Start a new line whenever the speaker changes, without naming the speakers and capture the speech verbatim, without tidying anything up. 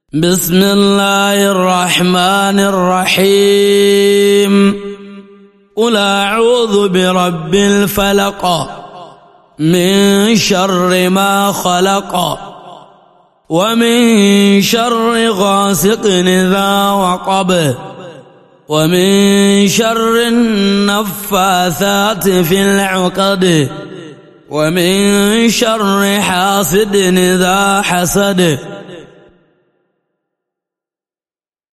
بسم الله الرحمن الرحيم. قل أعوذ برب الفلق من شر ما خلق ومن شر غاسق إذا وقب ومن شر النفاثات في العقد ومن شر حاسد إذا حسد